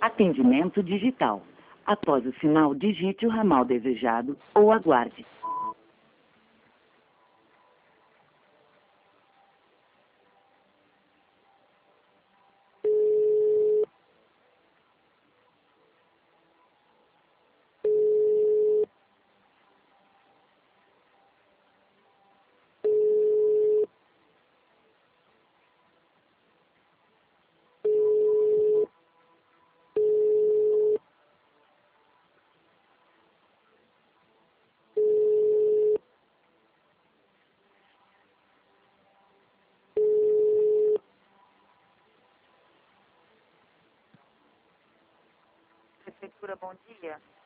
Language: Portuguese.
Atendimento digital. Após o sinal, digite o ramal desejado ou aguarde. Prefeitura, bom dia.